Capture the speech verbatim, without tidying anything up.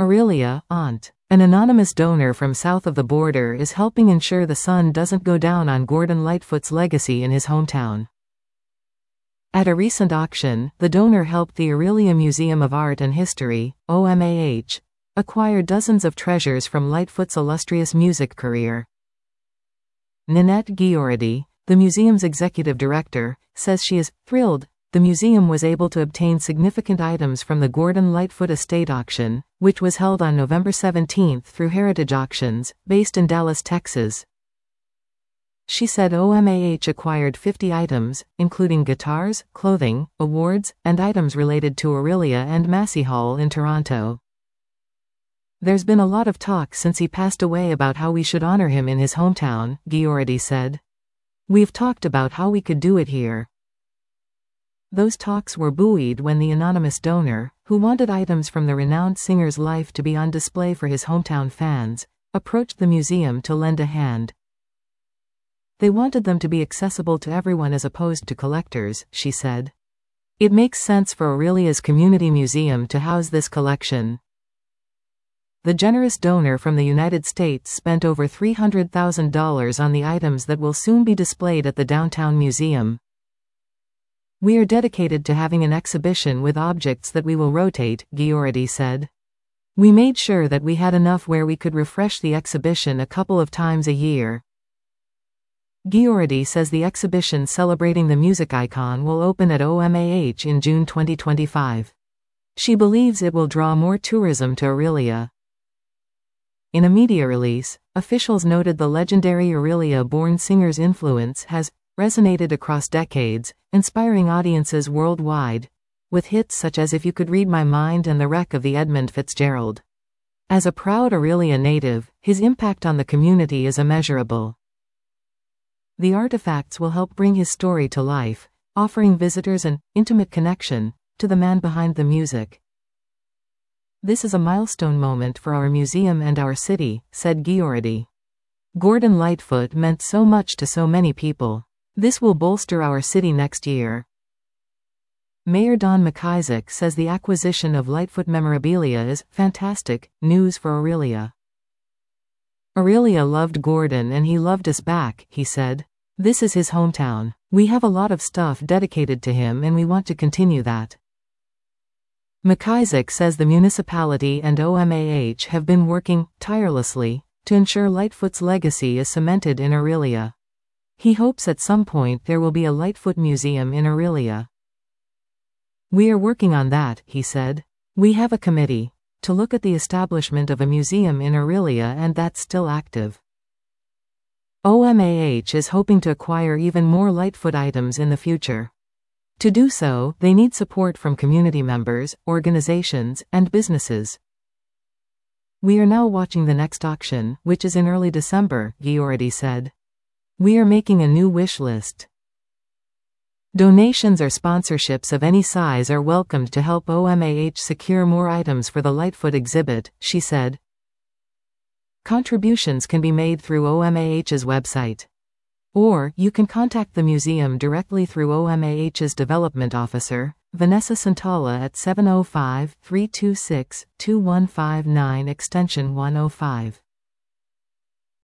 Aurelia, aunt. An anonymous donor from south of the border is helping ensure the sun doesn't go down on Gordon Lightfoot's legacy in his hometown. At a recent auction, the donor helped the Aurelia Museum of Art and History, O M A H, acquire dozens of treasures from Lightfoot's illustrious music career. Ninette Ghioridi, the museum's executive director, says she is thrilled the museum was able to obtain significant items from the Gordon Lightfoot Estate Auction, which was held on November seventeenth through Heritage Auctions, based in Dallas, Texas. She said O M A H acquired fifty items, including guitars, clothing, awards, and items related to Aurelia and Massey Hall in Toronto. There's been a lot of talk since he passed away about how we should honor him in his hometown, Ghioridi said. We've talked about how we could do it here. Those talks were buoyed when the anonymous donor, who wanted items from the renowned singer's life to be on display for his hometown fans, approached the museum to lend a hand. They wanted them to be accessible to everyone as opposed to collectors, she said. It makes sense for Aurelia's community museum to house this collection. The generous donor from the United States spent over three hundred thousand dollars on the items that will soon be displayed at the downtown museum. We are dedicated to having an exhibition with objects that we will rotate, Ghioridi said. We made sure that we had enough where we could refresh the exhibition a couple of times a year. Ghioridi says the exhibition celebrating the music icon will open at O M A H in June twenty twenty-five. She believes it will draw more tourism to Aurelia. In a media release, officials noted the legendary Aurelia-born singer's influence has resonated across decades, inspiring audiences worldwide, with hits such as If You Could Read My Mind and The Wreck of the Edmund Fitzgerald. As a proud Aurelia native, his impact on the community is immeasurable. The artifacts will help bring his story to life, offering visitors an intimate connection to the man behind the music. This is a milestone moment for our museum and our city, said Ghioridi. Gordon Lightfoot meant so much to so many people. This will bolster our city next year. Mayor Don McIsaac says the acquisition of Lightfoot memorabilia is fantastic news for Aurelia. Aurelia loved Gordon and he loved us back, he said. This is his hometown. We have a lot of stuff dedicated to him and we want to continue that. McIsaac says the municipality and O M A H have been working tirelessly to ensure Lightfoot's legacy is cemented in Aurelia. He hopes at some point there will be a Lightfoot Museum in Aurelia. We are working on that, he said. We have a committee to look at the establishment of a museum in Aurelia and that's still active. O M A H is hoping to acquire even more Lightfoot items in the future. To do so, they need support from community members, organizations, and businesses. We are now watching the next auction, which is in early December, Ghioridi said. We are making a new wish list. Donations or sponsorships of any size are welcomed to help O M A H secure more items for the Lightfoot exhibit, she said. Contributions can be made through O M A H's website. Or, you can contact the museum directly through O M A H's development officer, Vanessa Santalla at seven oh five, three two six, two one five nine extension one oh five.